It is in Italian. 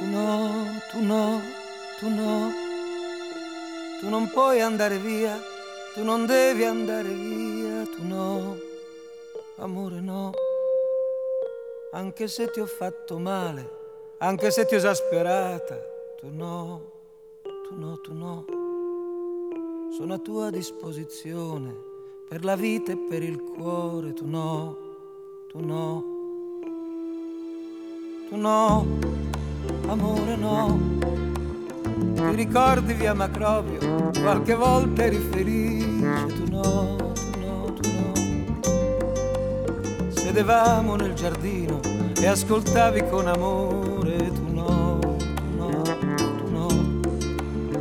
Tu no, tu no, tu no, tu non puoi andare via, tu non devi andare via, tu no, amore no, anche se ti ho fatto male, anche se ti ho esasperata, tu no, tu no, tu no, sono a tua disposizione per la vita e per il cuore, tu no, tu no, tu no, amore no. Ti ricordi via Macrobio? Qualche volta eri felice, tu no, tu no, tu no. Sedevamo nel giardino e ascoltavi con amore